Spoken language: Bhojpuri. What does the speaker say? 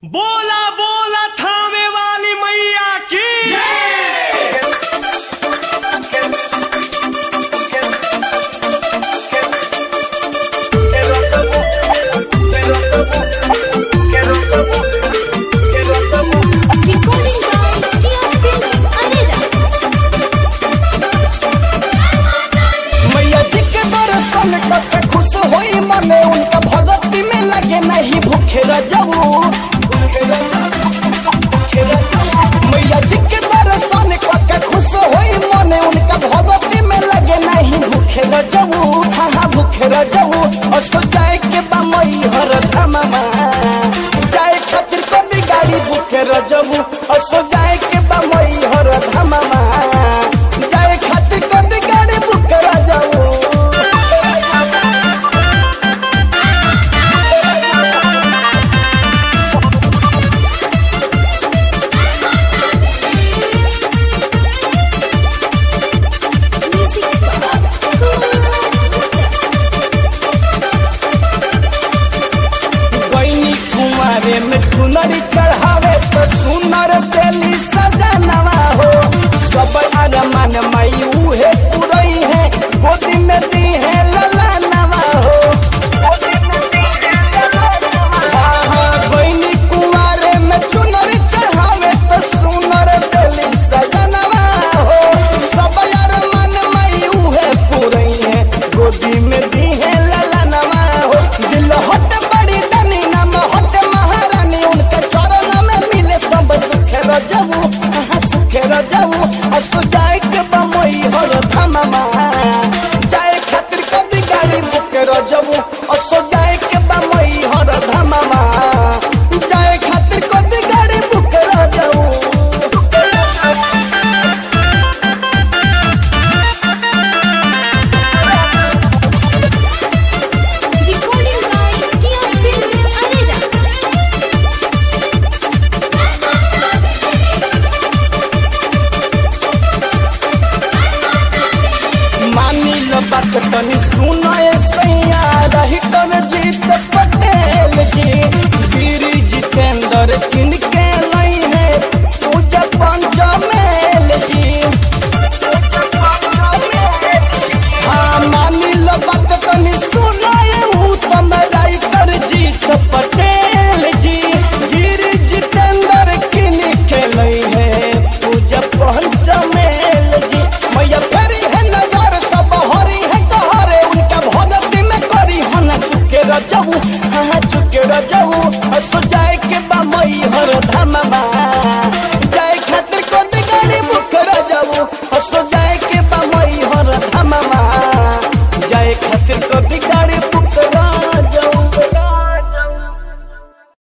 बोला बोला थामे वाली मैया की मैया जी के दर्शन करके खुश होई मने उनका भगती में लगे नहीं भूखे रजऊ। मैया जी के दर्शन करके खुश होई मने उनका भगती में लगे नहीं भूखे रजऊ। हाँ हाँ भूखे रजऊ। और सो जाए के बा मई हर धामा जाए खातिर कभी गाड़ी भूखे रजऊ। और सो जाए के बा मई हर धामा जाए खातिर कभी गाड़ी भूखे रजऊ। कुमारे में चुनरी चढ़ावे तो सुनर दिली सजनवा हो। सब अरमान मई उहे पुरई है गोदी में दी है ललनवा हो। बहनी कुमारे में चुनरी चढ़ावे तो सुनर दिली सजनवा हो। सब अरमान मई उहे पुरई है गोदी में दी है ललनवा हो। दिल हट बड़ी दनी नाम हट महारानी उनके चरण में मिले सब सुख रजऊ। हाँ सुख रजऊ। असो जाए के बमई हर धामा जाए खातिर कभी गाड़ी बुक रजऊ। असो जाए के बमई हर धामा जाए खातिर कभी गाड़ी बुक रजऊ। बात तनी सुनाए सैया रही कर जीत पटेल जी। गिरी जितेंद्र किन के लई है पूजा पंचमेल जी। हाँ मानी लो बात तनी सुनाए उत्तम राय कर जीत पटेल जी। गिरी जितेंद्र किन के लई है पूजा पंचमेल जी। मैया फेरी है नजर सब हरी है कहरे उनका भगती में करी हन चुके रजऊ। हाँ चुके रजऊ। असो जाए के बा मई हर धामा जाए खातिर कोई गाड़ी बुक रजऊ। असो जाए के बा मई हर धामा जाए खातिर कोई गाड़ी बुक